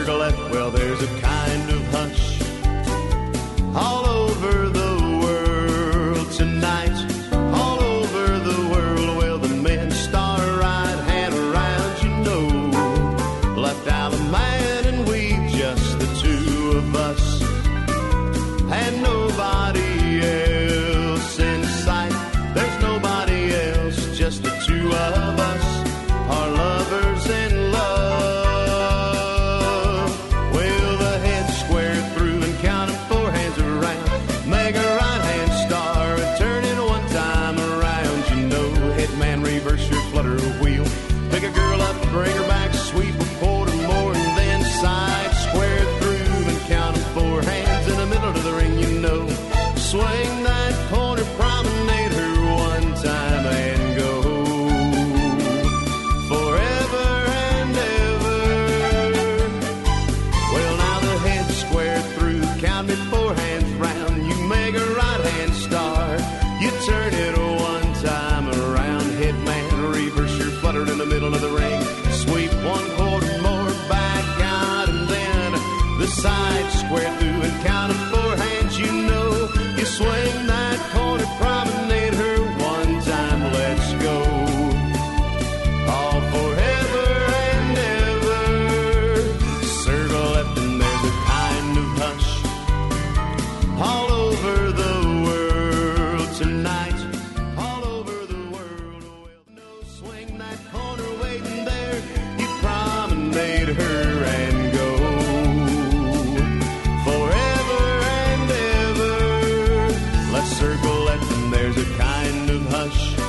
circle left, well, there's a kind of hush all over the world tonight. All over the world, well, the men star right hand around, you know. Left out a man and we just the two of us, and nobody else in sight. There's nobody else, just the two of us, our lovers in love. Well, the head squared through and counting four hands around. Make a right-hand star and turn it one time around. You know, hitman, reverse your flutter wheel. Pick a girl up, bring her back, sweep a quarter more, and then side square through and count 'em four hands in the middle of the ring, you know. Swing that corner, promenade her one time and go forever and ever. Well, now the head square through, count me four hands round. You make a right-hand star, you turn it one time around. Hitman, reverse your flutter in the middle of the ring. Sweep one quarter more back out, and then the side square through and count 'em four hands, you know. You swing that corner, promenade her one time, let's go. All forever and ever. Circle left and there's a kind of hush all over the world tonight. All over the world. Well, no, swing that corner, waiting there. You promenade her and go forever and ever. Let's circle left and there's a kind of hush